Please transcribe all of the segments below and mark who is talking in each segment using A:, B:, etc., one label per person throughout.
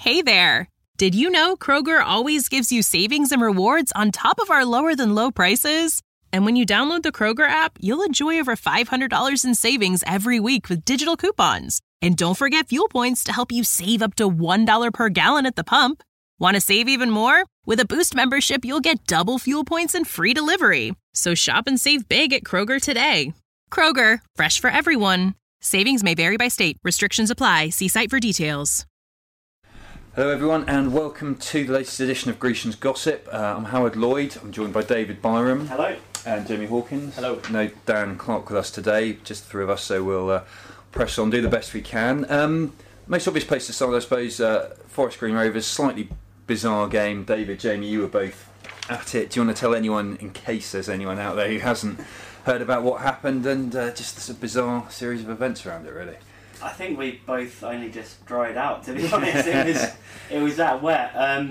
A: Hey there! Did you know Kroger always gives you savings and rewards on top of our lower-than-low prices? And when you download the Kroger app, you'll enjoy over $500 in savings every week with digital coupons. And don't forget fuel points to help you save up to $1 per gallon at the pump. Want to save even more? With a Boost membership, you'll get double fuel points and free delivery. So shop and save big at Kroger today. Kroger, fresh for everyone. Savings may vary by state. Restrictions apply. See site for details.
B: Hello everyone and welcome to the latest edition of Grecian's Gossip. I'm Howard Lloyd, I'm joined by David Byram.
C: Hello.
B: And Jamie Hawkins.
C: Hello.
B: No Dan Clark with us today, just the three of us, so we'll press on, do the best we can. Most obvious place to start, I suppose, Forest Green Rovers, slightly bizarre game. David, Jamie, you were both at it. Do you want to tell anyone, in case there's anyone out there who hasn't heard about what happened, and just a bizarre series of events around it, really?
C: I think we both only just dried out, to be honest. It was that wet.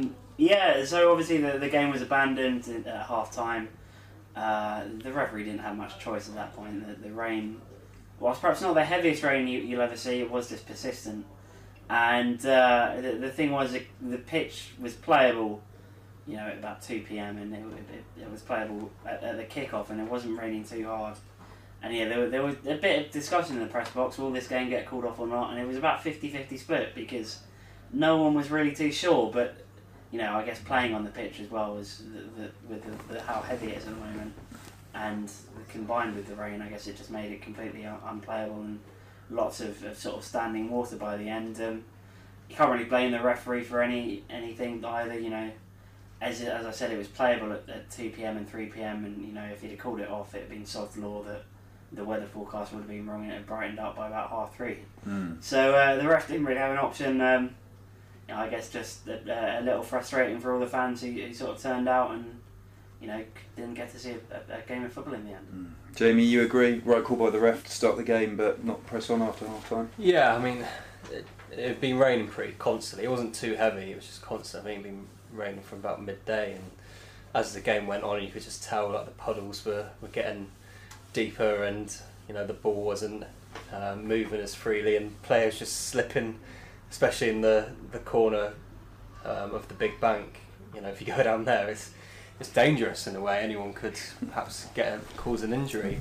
C: So obviously the game was abandoned at half time. The referee didn't have much choice at that point. The rain was perhaps not the heaviest rain you'll ever see. It was just persistent. And the thing was, the pitch was playable, at about 2 p.m. and it was playable at the kickoff, and it wasn't raining too hard. And there was a bit of discussion in the press box, will this game get called off or not? And it was about 50-50 split because no one was really too sure. But, I guess playing on the pitch as well was with how heavy it is at the moment. And combined with the rain, I guess it just made it completely unplayable and lots of sort of standing water by the end. You can't really blame the referee for anything either, As I said, it was playable at 2 p.m. and 3 p.m. and, if he'd have called it off, it had been sod's law that the weather forecast would have been wrong and it had brightened up by about 3:30. So the ref didn't really have an option. I guess just a little frustrating for all the fans who sort of turned out and, didn't get to see a game of football in the end.
B: Jamie, you agree? Right call by the ref to start the game but not press on after half time?
D: Yeah, I mean, it had been raining pretty constantly. It wasn't too heavy, it was just constant. I think it had been raining from about midday, and as the game went on you could just tell like the puddles were getting deeper, and the ball wasn't moving as freely, and players just slipping, especially in the corner of the big bank. If you go down there, it's dangerous in a way. Anyone could perhaps cause an injury.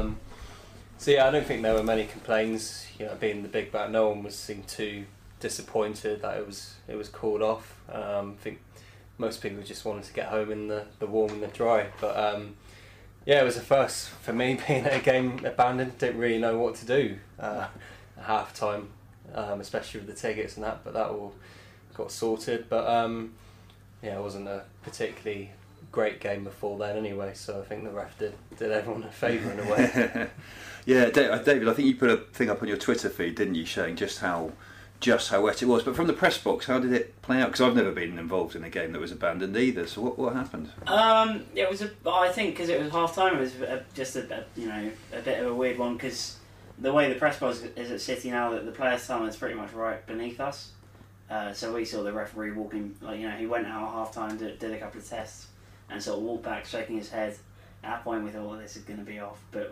D: So yeah, I don't think there were many complaints. Being the big bank, no one seemed too disappointed that it was called off. I think most people just wanted to get home in the warm and the dry, but yeah, it was a first for me being at a game abandoned. Didn't really know what to do at half time, especially with the tickets and that, but that all got sorted. But yeah, it wasn't a particularly great game before then anyway, so I think the ref did everyone a favour in a way.
B: Yeah, David, I think you put a thing up on your Twitter feed, didn't you, showing just how wet it was. But from the press box, how did it play out? Because I've never been involved in a game that was abandoned either. So what happened?
C: It was I think because it was half time, it was just a bit of a weird one, because the way the press box is at City now, that the players' tunnel is pretty much right beneath us. So we saw the referee walking, he went out at half time, did a couple of tests, and sort of walked back, shaking his head. At that point, we thought, well, this is going to be off. But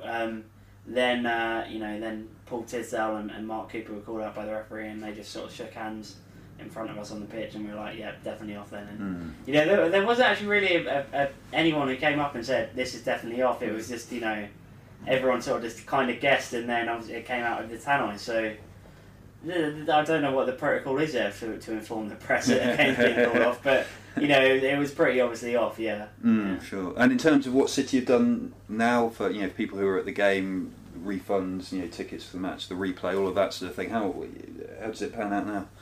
C: then Paul Tisdale and Mark Cooper were called out by the referee, and they just sort of shook hands in front of us on the pitch, and we were like, yeah, definitely off then. And there wasn't actually really anyone who came up and said this is definitely off. It was just everyone sort of just kind of guessed, and then obviously it came out of the tannoy. So I don't know what the protocol is there to inform the press that the game's being called off, but it was pretty obviously off. Yeah.
B: Sure. And in terms of what City have done now for people who are at the game, refunds, tickets for the match, the replay, all of that sort of thing, how does it pan out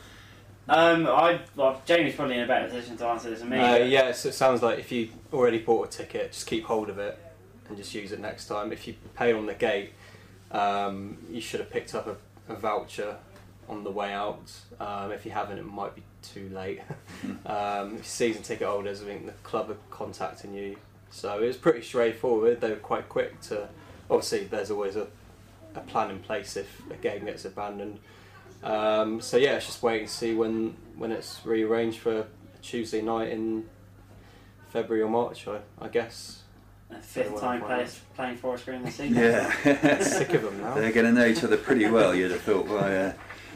B: now?
C: Jamie's probably in a better position to answer this than me.
D: Yeah, so it sounds like if you already bought a ticket, just keep hold of it and just use it next time. If you pay on the gate, you should have picked up a voucher on the way out. If you haven't, it might be too late. If season ticket holders, I think the club are contacting you. So it was pretty straightforward. They were quite quick to... Obviously, there's always a plan in place if a game gets abandoned. So yeah, it's just waiting to see when it's rearranged for a Tuesday night in February or March, I guess.
C: A fifth time playing Forest Green this season.
B: Yeah.
D: Sick of them now.
B: They're going to know each other pretty well, you'd have thought,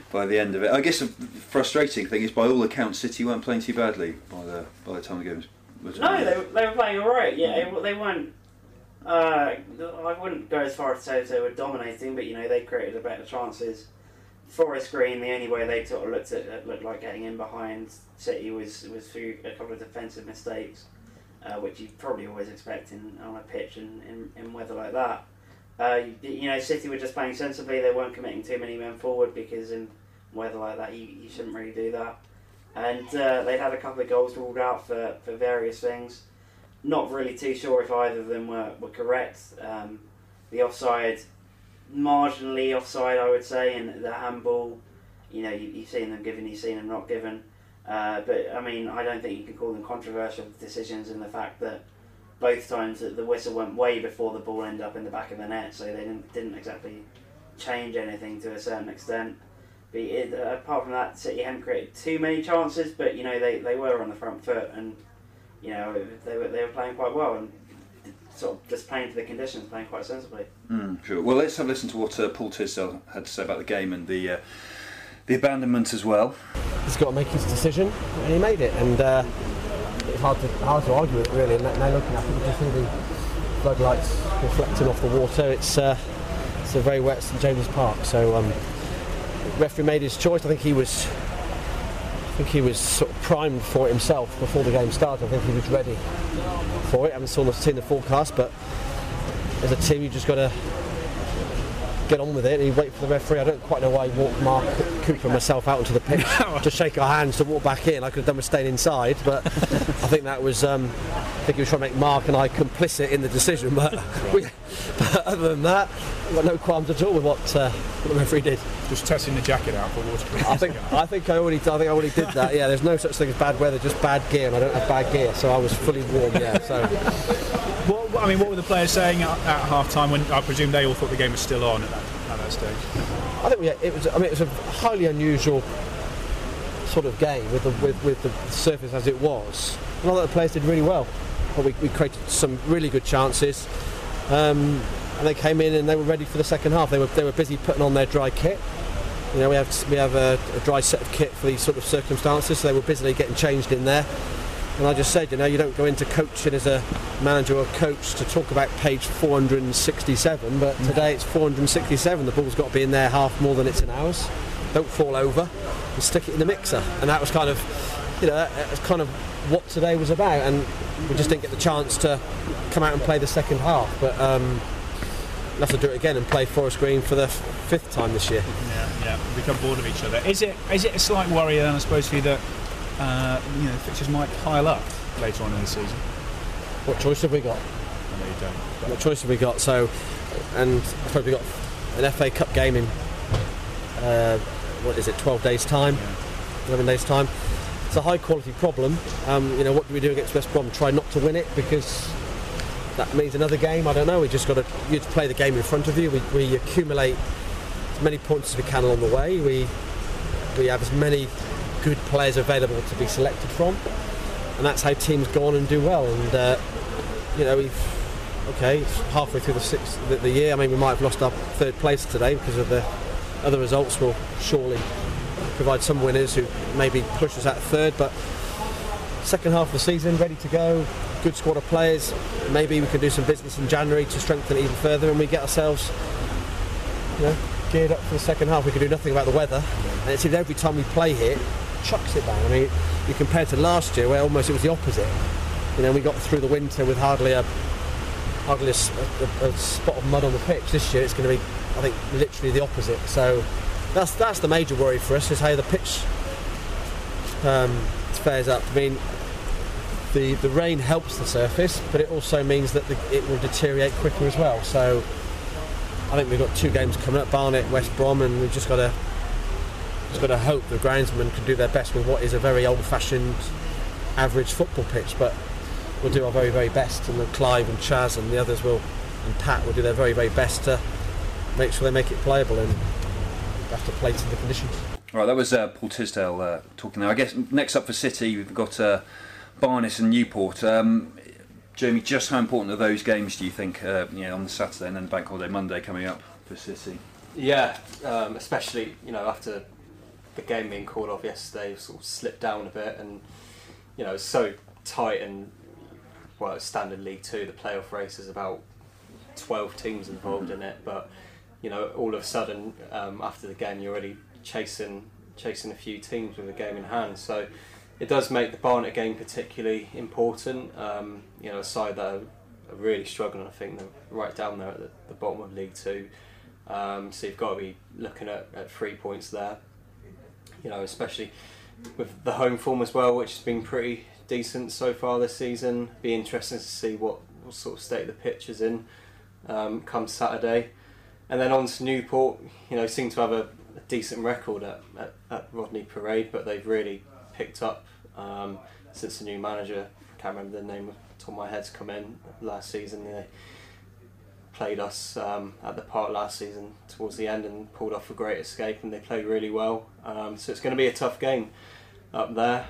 B: by the end of it. I guess the frustrating thing is, by all accounts, City weren't playing too badly by the time the game was.
C: No, they were playing all right. Yeah, they weren't. I wouldn't go as far as to say they were dominating, but they created a better chances. Forest Green, the only way they sort of looked like getting in behind City was through a couple of defensive mistakes, which you probably always expect on a pitch in weather like that. City were just playing sensibly. They weren't committing too many men forward, because in weather like that you shouldn't really do that. And they'd had a couple of goals ruled out for various things. Not really too sure if either of them were correct. The offside, marginally offside, I would say, and the handball, you've seen them given, you've seen them not given. But I mean, I don't think you can call them controversial decisions in the fact that both times that the whistle went way before the ball ended up in the back of the net, so they didn't exactly change anything to a certain extent. But apart from that, City hadn't created too many chances, but they were on the front foot, and they were playing quite well, and sort of just playing to the conditions, playing quite sensibly.
B: Sure. Well, let's have a listen to what Paul Tisdale had to say about the game and the abandonment as well.
E: He's got to make his decision, and he made it. And it's hard to argue with it, really. And now looking at it, you can see the floodlights reflecting off the water. It's a very wet St James's Park. So the referee made his choice. I think he was sort of primed for it himself before the game started. I think he was ready for it. I haven't seen the forecast, but as a team, you just got to get on with it and you wait for the referee. I don't quite know why he walked Mark Cooper and myself out onto the pitch to shake our hands to walk back in. I could have done with staying inside, but I think that was I think he was trying to make Mark and I complicit in the decision, but other than that, I've got no qualms at all with what the referee did.
F: Just testing the jacket out for waterproof.
E: I think I already did that. Yeah, there's no such thing as bad weather, just bad gear, and I don't have bad gear, so I was fully warm. Yeah. So,
F: what were the players saying at half time when I presume they all thought the game was still on at that stage?
E: I think it was a highly unusual sort of game with the surface as it was. And I thought the players did really well. We created some really good chances. And they came in and they were ready for the second half. They were busy putting on their dry kit. We have a dry set of kit for these sort of circumstances, so they were busily getting changed in there. And I just said, you don't go into coaching as a manager or coach to talk about page 467, but today it's 467. The ball's got to be in their half more than it's in ours. Don't fall over and stick it in the mixer. And that was kind of, that's kind of what today was about. And we just didn't get the chance to come out and play the second half. But we'll have to do it again and play Forest Green for the fifth time this year.
F: Yeah, become bored of each other. Is it a slight worry then, I suppose, for you that fixtures might pile up later on in the season?
E: What choice have we got?
F: I know you don't.
E: What choice have we got? So, and I suppose we've got an FA Cup game in 12 days time, 11 days time. It's a high quality problem. What do we do against West Brom? Try not to win it because that means another game. I don't know. We just got to play the game in front of you. We accumulate as many points as we can along the way. We have as many good players available to be selected from, and that's how teams go on and do well. And it's halfway through the year. I mean, we might have lost our third place today because of the other results. Will surely provide some winners who maybe push us out third, but second half of the season, ready to go, good squad of players. Maybe we can do some business in January to strengthen it even further, and we get ourselves geared up for the second half. We can do nothing about the weather, and it seems every time we play here, it chucks it down. I mean, you compare to last year where almost it was the opposite. We got through the winter with hardly a spot of mud on the pitch. This year it's going to be, I think, literally the opposite. So that's the major worry for us, is how the pitch fares up. I mean, the rain helps the surface, but it also means that it will deteriorate quicker as well. So I think we've got two games coming up, Barnet, West Brom, and we've just got to hope the groundsmen can do their best with what is a very old-fashioned, average football pitch. But we'll do our very, very best, and Clive and Chaz and the others and Pat will do their very, very best to make sure they make it playable, and have to play to the conditions.
B: All right, that was Paul Tisdale talking there. I guess next up for City, we've got Barnet and Newport. Jamie, just how important are those games, do you think, on the Saturday and then Bank Holiday Monday coming up for City?
D: Yeah, especially after the game being called off yesterday sort of slipped down a bit, and it's so tight, and it's standard League Two. The playoff race is about 12 teams involved in it, but all of a sudden after the game you're already chasing a few teams with a game in hand. So it does make the Barnet game particularly important. A side that are really struggling. I think they're right down there at the bottom of League Two. So you've got to be looking at 3 points there. Especially with the home form as well, which has been pretty decent so far this season. Be interesting to see what sort of state the pitch is in come Saturday. And then on to Newport. Seem to have a decent record at Rodney Parade, but they've really picked up since the new manager, I can't remember the name off the top of my head, come in last season. They played us at the Park last season towards the end and pulled off a great escape, and they played really well. So it's going to be a tough game up there.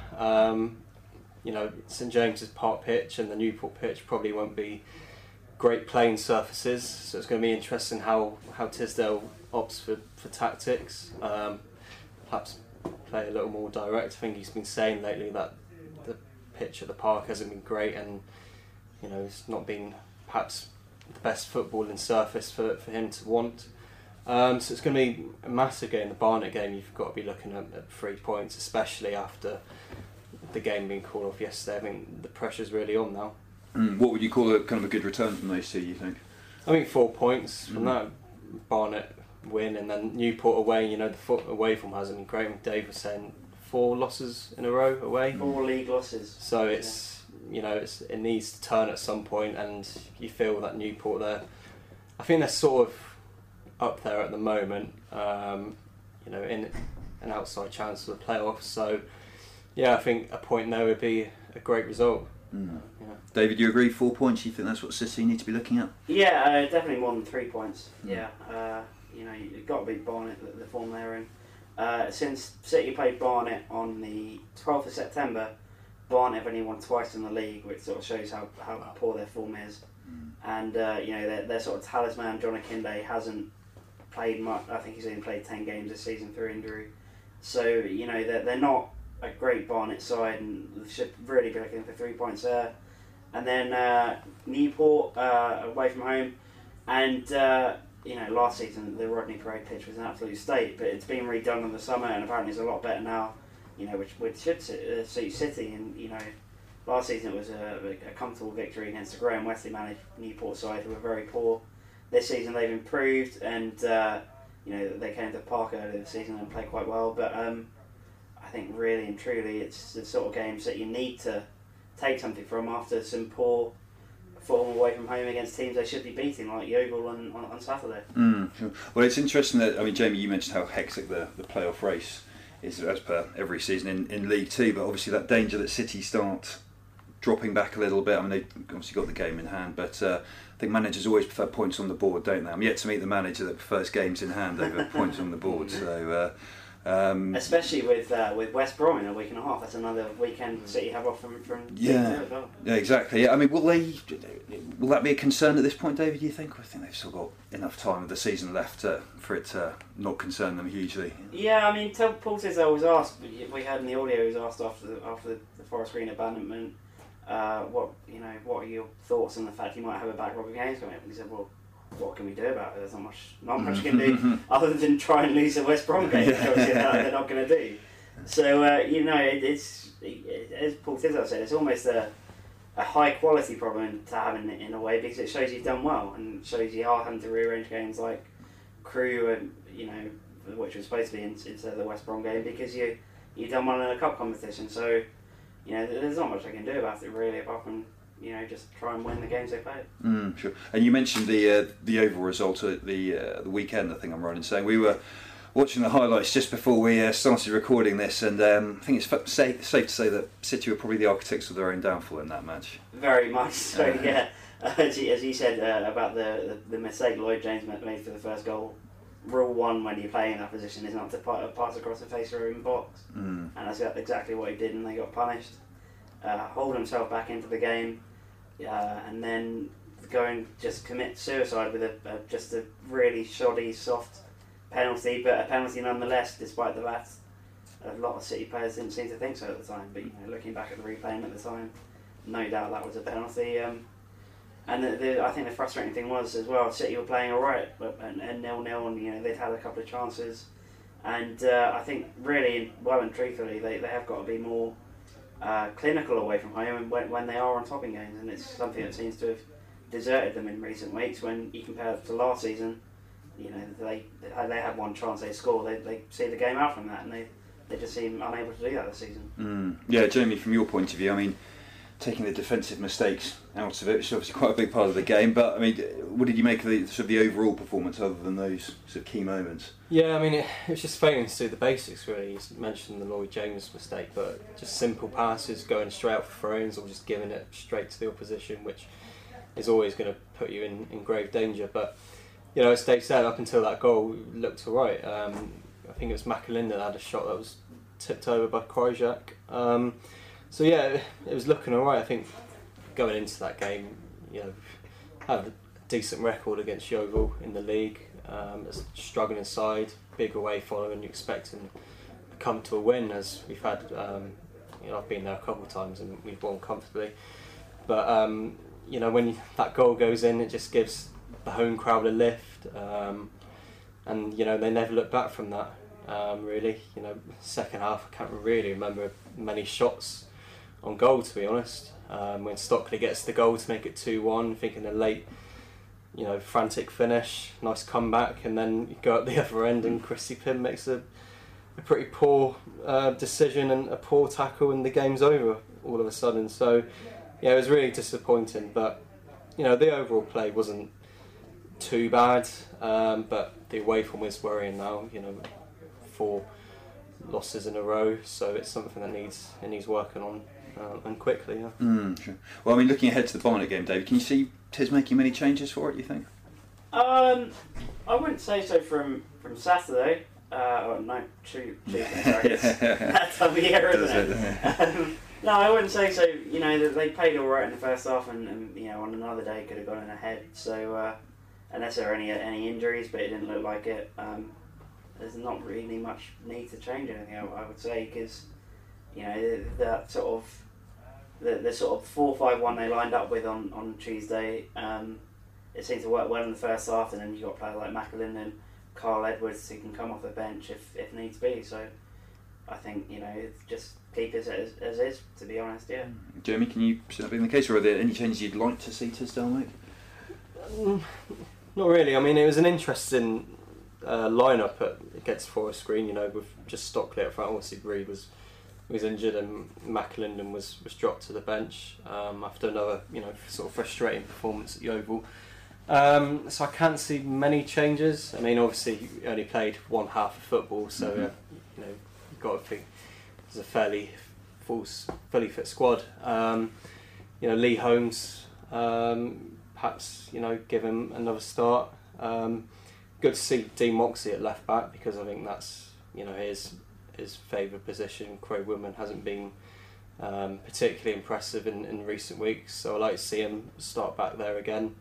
D: St James's Park pitch and the Newport pitch probably won't be great playing surfaces, so it's going to be interesting how Tisdale opts for tactics. Perhaps play a little more direct. I think he's been saying lately that the pitch at the Park hasn't been great, and it's not been perhaps the best footballing surface for him to want. So it's going to be a massive game. The Barnet game, you've got to be looking at 3 points, especially after the game being called off yesterday. I think the pressure's really on now.
B: What would you call a kind of a good return from those two, you think?
D: I think 4 points from that. Barnet win, and then Newport away. The foot away from hasn't been great. Dave was saying 4 losses in a row away.
C: 4 league losses.
D: So it's it needs to turn at some point, and you feel that Newport there. I think they're sort of up there at the moment. In an outside chance for the playoffs. So I think a point there would be a great result.
B: David, do you agree? 4 points? You think that's what City need to be looking at?
C: Yeah, definitely more than 3 points. You've got to beat Barnet, the form they're in. Since City played Barnet on the 12th of September, Barnet have only won twice in the league, which sort of shows how poor their form is. And their sort of talisman, John Akinde, hasn't played much. I think he's only played 10 games this season through injury. So they're not a great Barnet side, and they should really be looking for 3 points there. And then Newport away from home, and last season the Rodney Parade pitch was an absolute state, but it's been redone in the summer, and apparently it's a lot better now. Which should suit City, and last season it was a comfortable victory against the Graham Wesley managed Newport side, who were very poor. This season they've improved, and they came to the Park earlier this season and played quite well, but I think really and truly it's the sort of games that you need to take something from after some poor form away from home against teams they should be beating, like Yeovil on Saturday.
B: Sure. Well, it's interesting that, Jamie, you mentioned how hectic the playoff race is as per every season in League Two, but obviously that danger that City start dropping back a little bit. They've obviously got the game in hand, but I think managers always prefer points on the board, don't they? I'm yet to meet the manager that prefers games in hand over points on the board. So
C: especially with West Brom in a week and a half, that's another weekend City have off from
B: yeah,
C: as well.
B: Yeah, exactly. Yeah, will that be a concern at this point, David? Do you think? I think they've still got enough time of the season left for it to not concern them hugely.
C: Yeah, Paul Tisdale was asked. We heard in the audio he was asked after the Forest Green abandonment, what are your thoughts on the fact you might have a backlog of games coming up? And he said, well, what can we do about it? There's not much you can do other than try and lose the West Brom game, which obviously they're not going to do. So it's as Paul Tisdale said, it's almost a high quality problem to have in a way, because it shows you've done well and shows you are having to rearrange games like Crewe and which was supposed to be instead of the West Brom game, because you've done well in a cup competition. So there's not much I can do about it really, apart from just try and win the games they play.
B: Sure. And you mentioned the overall result at the weekend. I think I'm right in saying we were watching the highlights just before we started recording this, and I think it's safe to say that City were probably the architects of their own downfall in that match.
C: Very much so, yeah. As you said about the mistake Lloyd James made for the first goal. Rule 1 when you play in that position is not to pass across the face of your own box, and that's exactly what he did, and they got punished. Hold himself back into the game, and then go and just commit suicide with a really shoddy, soft penalty, but a penalty nonetheless, despite the fact a lot of City players didn't seem to think so at the time. But looking back at the replay at the time, no doubt that was a penalty. And I think the frustrating thing was as well, City were playing all right, and 0-0, and they'd had a couple of chances. And I think really, well and truthfully, they have got to be more clinical away from home when they are on top in games, and it's something that seems to have deserted them in recent weeks. When you compare it to last season, they had one chance they score, they see the game out from that, and they just seem unable to do that this season.
B: Yeah, Jamie, from your point of view, I mean, taking the defensive mistakes out of it, which is obviously quite a big part of the game, but I mean, what did you make of the overall performance other than those sort of key moments?
D: Yeah, I mean, it was just failing to do the basics really. You mentioned the Lloyd James mistake, but just simple passes, going straight out for throw-ins, or just giving it straight to the opposition, which is always going to put you in grave danger. But as Dave said, up until that goal, it looked alright. I think it was McAlinden that had a shot that was tipped over by Kryjak. So yeah, it was looking alright. I think going into that game, have a decent record against Yeovil in the league. It's a struggling side, big away following. You expect them to come to a win, as we've had. I've been there a couple of times and we've won comfortably. But when that goal goes in, it just gives the home crowd a lift, and they never look back from that. Really, second half, I can't really remember many shots on goal, to be honest. When Stockley gets the goal to make it 2-1, thinking a late, frantic finish, nice comeback, and then you go up the other end and Chrissy Pym makes a pretty poor decision and a poor tackle, and the game's over all of a sudden. So yeah, it was really disappointing, but the overall play wasn't too bad, but the away form is worrying now. 4 losses in a row, so it's something that needs working on, and quickly. Yeah.
B: Sure. Well, I mean, looking ahead to the Barnet game, David, can you see Tiz making many changes for it, you think?
C: I wouldn't say so from Saturday. Tuesday. Sorry, that time of year, isn't it? No, I wouldn't say so. They played all right in the first half, and on another day could have gone in ahead. So unless there are any injuries, but it didn't look like it. There's not really much need to change anything, I would say, because that sort of the sort of 4-5-1 they lined up with on Tuesday, it seemed to work well in the first half, and then you got players like McAlinden and Carl Edwards who can come off the bench if needs be. So I think just keep it as is, to be honest. Yeah.
B: Jeremy, can you see that being the case, or are there any changes you'd like to see Tisdale make?
D: Not really. I mean, it was an interesting lineup against Forest Green. With just Stockley up front. Obviously, Reid was injured, and McAlinden was dropped to the bench after another sort of frustrating performance at Yeovil. So I can't see many changes. I mean, obviously, he only played one half of football, so you've got to think it's a fairly fully fit squad. Lee Holmes, perhaps give him another start. Good to see Dean Moxey at left back, because I think that's his favoured position. Craig Woodman hasn't been particularly impressive in recent weeks, so I'd like to see him start back there again.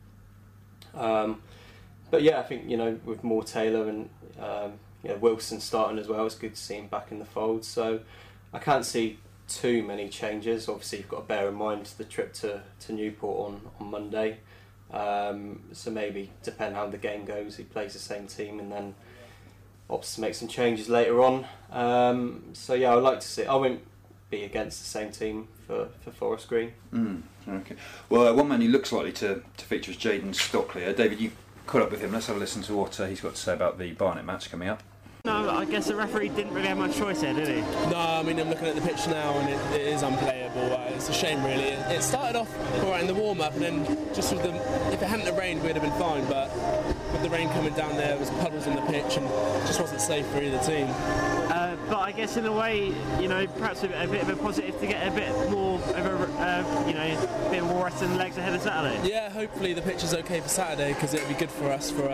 D: But yeah, I think with Moore Taylor and Wilson starting as well, it's good to see him back in the fold. So I can't see too many changes. Obviously, you've got to bear in mind the trip to Newport on Monday. So maybe, depending how the game goes, he plays the same team and then opts to make some changes later on. So yeah, I'd like to see. I won't be against the same team for Forest Green.
B: Okay. Well, one man who looks likely to feature is Jayden Stockley. David, you caught up with him. Let's have a listen to what he's got to say about the Barnet match coming up.
G: No, I guess the referee didn't really have much choice here, did he?
H: No, I mean, I'm looking at the pitch now and it is unplayable. It's a shame, really. It started off all right in the warm-up, and then just with if it hadn't have rained, we'd have been fine, but with the rain coming down there was puddles in the pitch and it just wasn't safe for either team.
G: But I guess in a way, perhaps a bit of a positive to get a bit more of a bit more rest in the legs ahead of Saturday.
H: Yeah, hopefully the pitch is okay for Saturday, because it'll be good for us for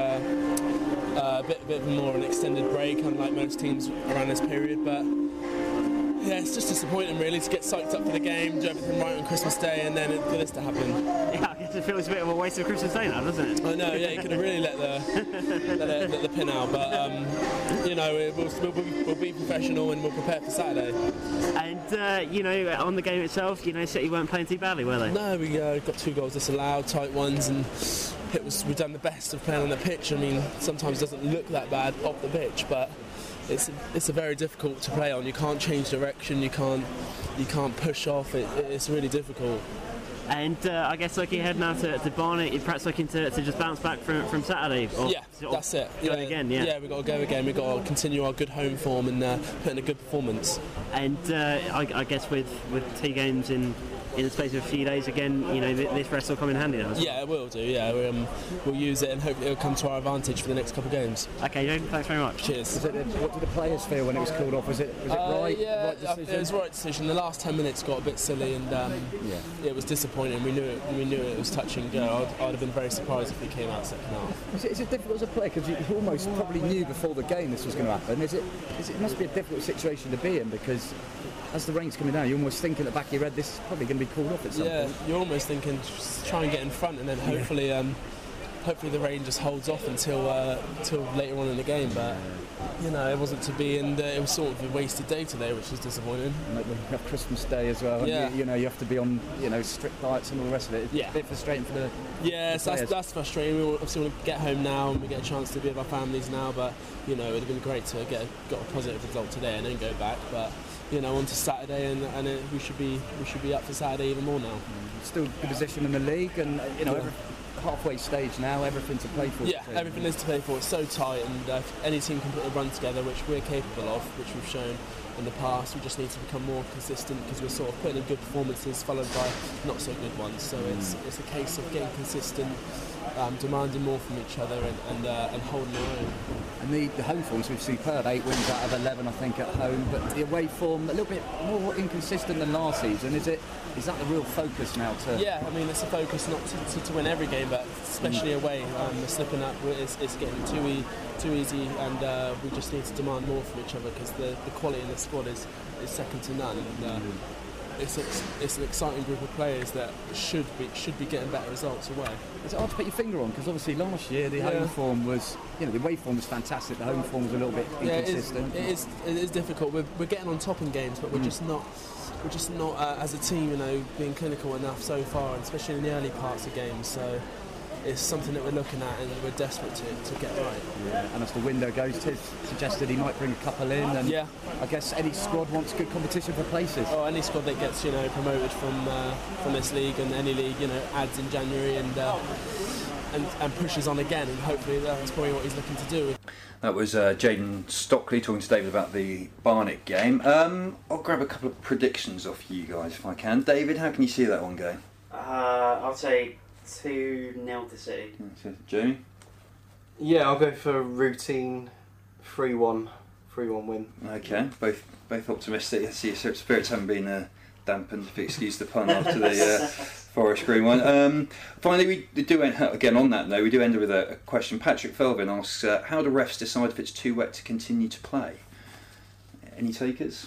H: a bit more of an extended break, unlike most teams around this period. But Yeah, it's just disappointing really to get psyched up for the game, do everything right on Christmas Day, and then for this to happen.
G: Yeah, I guess it feels a bit of a waste of Christmas Day now, doesn't it?
H: I know, yeah, you could have really let the pin out, but you know, we'll be professional and we'll prepare for Saturday.
G: And you know, on the game itself, you know, City weren't playing too badly, were they?
H: No, we got 2 goals disallowed, tight ones, and we've done the best of playing on the pitch. I mean, sometimes it doesn't look that bad off the pitch, but it's a very difficult to play on. You can't change direction, you can't push off. It's really difficult.
G: And I guess looking ahead now to Barnet, you're perhaps looking to just bounce back from Saturday. Or
H: yeah, that's it.
G: Go again, yeah.
H: Yeah, we've got to go again. We've got to continue our good home form and put in a good performance.
G: And I guess with 2 games in the space of a few days again, you know, this rest will come in handy then.
H: Yeah, it will do. Yeah, we'll use it and hopefully it'll come to our advantage for the next couple of games.
G: Okay, Joe, thanks very much.
H: Cheers.
I: What did the players feel when it was called off? Was it right?
H: Yeah,
I: right decision?
H: it was the right decision. The last 10 minutes got a bit silly and it was disappointing. We knew it was touch and go. I'd have been very surprised if we came out second half.
I: Is it difficult as a player because you almost probably knew before the game this was going to happen? It must be a difficult situation to be in because as the rain's coming down, you're almost thinking at the back of your head, this is probably going to be called off at some point.
H: Yeah, you're almost thinking, just try and get in front, and then hopefully, hopefully the rain just holds off until later on in the game. But you know, it wasn't to be, and it was sort of a wasted day today, which is disappointing.
I: And we have Christmas Day as well.
H: Yeah.
I: You know, you have to be on, you know, strict diets and all the rest of it. It's a bit frustrating for the.
H: Yeah,
I: the
H: that's frustrating. We obviously want to get home now, and we get a chance to be with our families now. But you know, it'd have been great to got a positive result today and then go back. But you know, on to Saturday, and we should be up for Saturday even more now.
I: Still good position in the league, and you know, halfway stage now, everything to play for.
H: Yeah, everything is to play for. It's so tight, and any team can put a run together, which we're capable of, which we've shown in the past. We just need to become more consistent because we're sort of putting in good performances followed by not so good ones. So it's a case of getting consistent, demanding more from each other, and holding our own.
I: And the home form's been superb. 8 wins out of 11, I think, at home. But the away form a little bit more inconsistent than last season. Is that the real focus now?
H: Yeah, I mean it's a focus not to win every game, but especially away. We're slipping up. It's getting too easy, and we just need to demand more from each other because the quality in the squad is second to none. And, it's an exciting group of players that should be getting better results away.
I: Is it hard to put your finger on? Because obviously last year the home form was, you know, the away form was fantastic. The home form was a little bit inconsistent.
H: It is difficult. We're getting on top in games, but we're just not. We're just not, as a team, you know, being clinical enough so far, and especially in the early parts of games. So it's something that we're looking at, and we're desperate to get right.
I: Yeah, and as the window goes, Tiz suggested he might bring a couple in, and I guess any squad wants good competition for places.
H: Oh, any squad that gets, you know, promoted from this league and any league, you know, adds in January and pushes on again, and hopefully that's probably what he's looking to do.
B: That was Jayden Stockley talking to David about the Barnet game. I'll grab a couple of predictions off you guys if I can. David, how can you see that one going?
C: I'll say 2-0 to City.
B: Jamie?
D: Yeah, I'll go for routine 3-1 win.
B: Okay, both optimistic. I see your spirits haven't been dampened, if you excuse the pun, after the Forest Green one. Finally, we do end, again on that note, we do end with a question. Patrick Felvin asks, how do refs decide if it's too wet to continue to play? Any takers?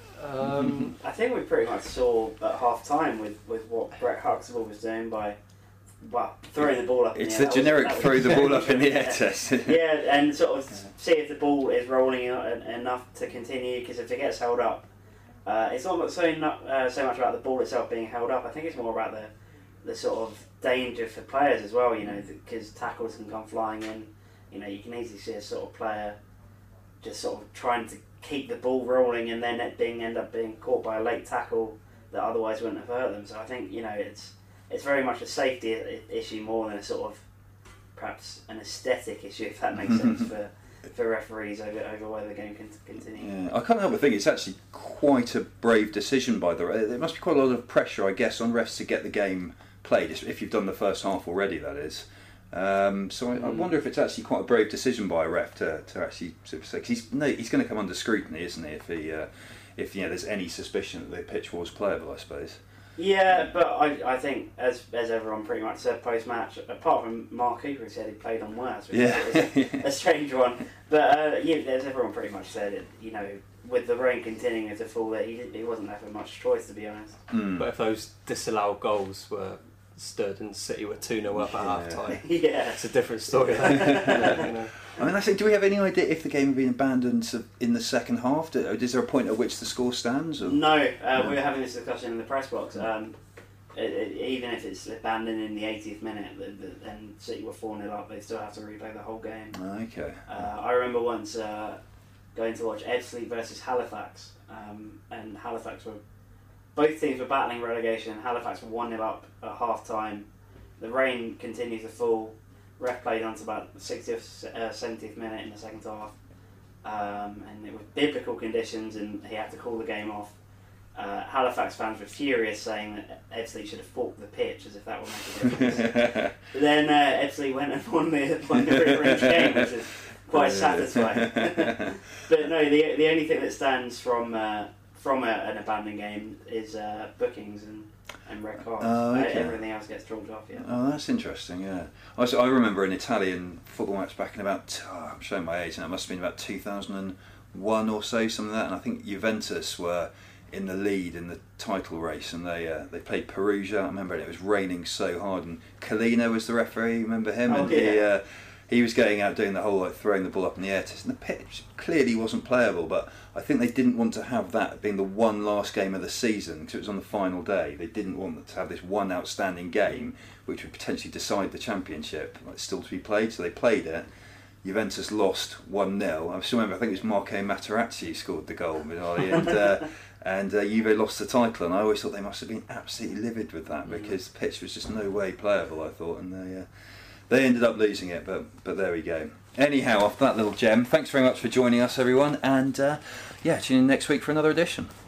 C: I think we pretty much saw at half time with what Brett Huxtable was doing by throwing the ball up in the air.
B: It's the generic throw the ball up in the air test.
C: Yeah, and sort of see if the ball is rolling enough to continue, because if it gets held up, it's not so much about the ball itself being held up. I think it's more about the sort of danger for players as well, you know, because tackles can come flying in. You know, you can easily see a sort of player just sort of trying to keep the ball rolling and then it end up being caught by a late tackle that otherwise wouldn't have hurt them. So I think, you know, it's very much a safety issue more than a sort of perhaps an aesthetic issue, if that makes sense, for referees over whether the game can continue.
B: Yeah, I can't help but think it's actually quite a brave decision by there must be quite a lot of pressure, I guess, on refs to get the game played, if you've done the first half already, that is. So I wonder if it's actually quite a brave decision by a ref to actually sort of say, cause he's going to come under scrutiny, isn't he, if you know, there's any suspicion that the pitch was playable, I suppose.
C: Yeah, but I think, as everyone pretty much said post-match, apart from Mark Cooper, who said he played on worse, which is a strange one. But as everyone pretty much said, you know, with the rain continuing to fall, that he wasn't left with much choice, to be honest.
D: But if those disallowed goals were stood and City were 2-0 up at half time,
C: Yeah.
D: it's a different story. You know.
B: I mean, do we have any idea if the game had been abandoned in the second half? Is there a point at which the score stands? Or?
C: No, we were having this discussion in the press box. Even if it's abandoned in the 80th minute, then City were 4-0 up, they still have to replay the whole game.
B: Okay.
C: I remember once going to watch Ebbsfleet versus Halifax, and both teams were battling relegation. Halifax were 1-0 up at half time. The rain continued to fall. Ref played on to about the 60th, 70th minute in the second half, and it was biblical conditions, and he had to call the game off. Halifax fans were furious, saying that Ebbsfleet should have forked the pitch, as if that would make a difference. But then Ebbsfleet went and won the rearranged game, which is quite satisfying. But no, the only thing that stands from an abandoned game is bookings and red cards. Everything else gets chalked off. Yeah.
B: Oh, that's interesting. Yeah, I remember an Italian football match back in about I'm showing my age, and it must have been about 2001 or so, something like that. And I think Juventus were in the lead in the title race, and they played Perugia. I remember it was raining so hard, and Collina was the referee. Remember him?
C: Oh,
B: and
C: yeah.
B: he was going out doing the whole throwing the ball up in the air test, and the pitch clearly wasn't playable. But I think they didn't want to have that being the one last game of the season, because it was on the final day. They didn't want to have this one outstanding game which would potentially decide the championship, still to be played. So they played it. Juventus lost 1-0. I still remember, I think it was Marco Materazzi who scored the goal, and Juve lost the title. And I always thought they must have been absolutely livid with that, because the pitch was just no way playable, I thought, and they ended up losing it, but there we go. Anyhow, off that little gem, thanks very much for joining us, everyone, and tune in next week for another edition.